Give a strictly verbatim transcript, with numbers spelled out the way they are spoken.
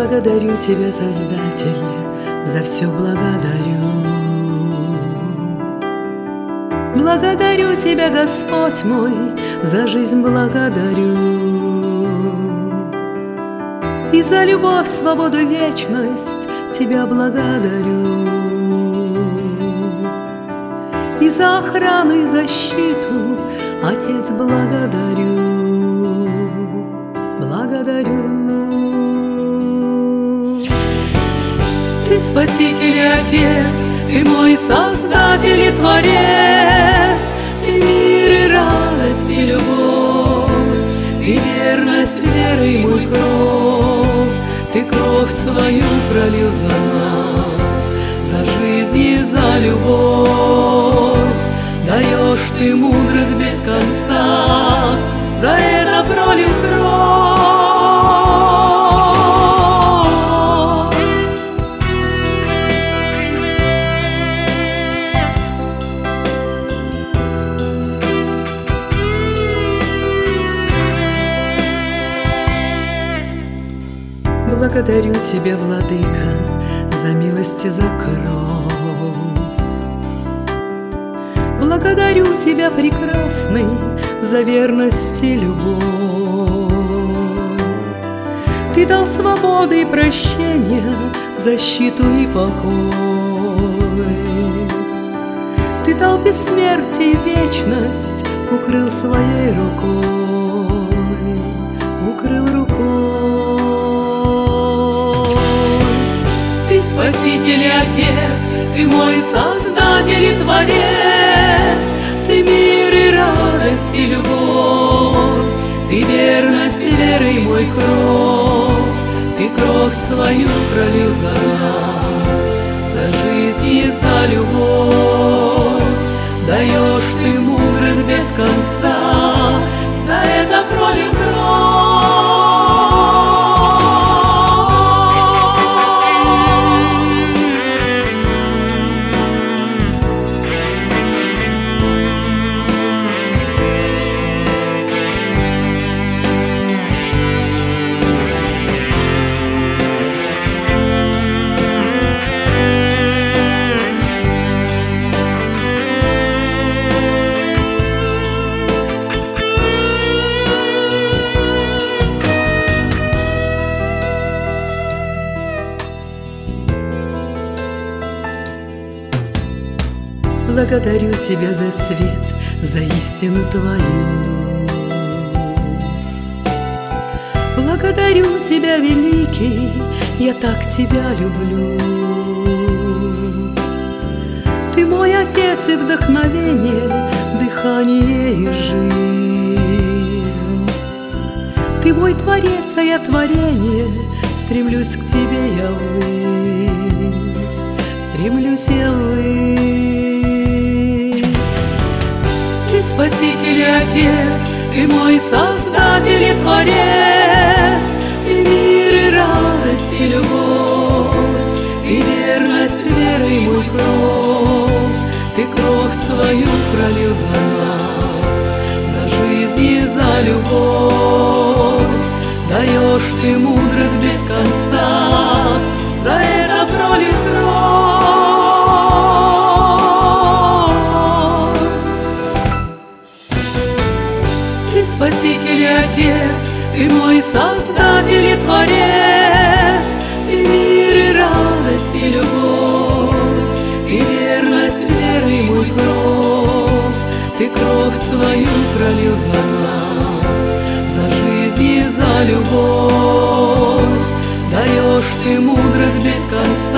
Благодарю Тебя, Создатель, за все благодарю. Благодарю Тебя, Господь мой, за жизнь благодарю. И за любовь, свободу, вечность Тебя благодарю. И за охрану, и защиту, Отец, благодарю. Благодарю. Ты Спаситель и Отец, Ты мой Создатель и Творец, Ты мир и радость и любовь, Ты верность веры и мой кровь, Ты кровь свою пролил за нас, за жизнь и за любовь. Даешь Ты мудрость без конца, за это пролил кровь. Благодарю Тебя, Владыка, за милость и за кровь. Благодарю Тебя, прекрасный, за верность и любовь. Ты дал свободу и прощение, защиту и покой. Ты дал бессмертие и вечность, укрыл своей рукой, укрыл рукой. Ты Спаситель и Отец, Ты мой Создатель и Творец, Ты мир и радость и любовь, Ты верность веры и мой кровь, Ты кровь свою пролил за нас, за жизнь и за любовь. Даешь Ты мудрость без конца, за это пролил кровь. Благодарю Тебя за свет, за истину Твою. Благодарю Тебя, великий, я так Тебя люблю. Ты мой Отец и вдохновение, дыхание и жизнь. Ты мой Творец, а я творение, стремлюсь к Тебе я ввысь, стремлюсь я ввысь. Ты Спаситель и Отец, Ты мой Создатель и Творец, Ты мир и радость и любовь, Ты верность веры и мой кровь, Ты кровь свою пролил за нас, за жизнь и за любовь. Даешь Ты мудрость без конца, за это пролил кровь. Ты Спаситель и Отец, Ты мой Создатель и Творец, Ты мир и радость и любовь, Ты верность веры и мой кровь, Ты кровь свою пролил за нас, за жизнь и за любовь. Даешь Ты мудрость без конца,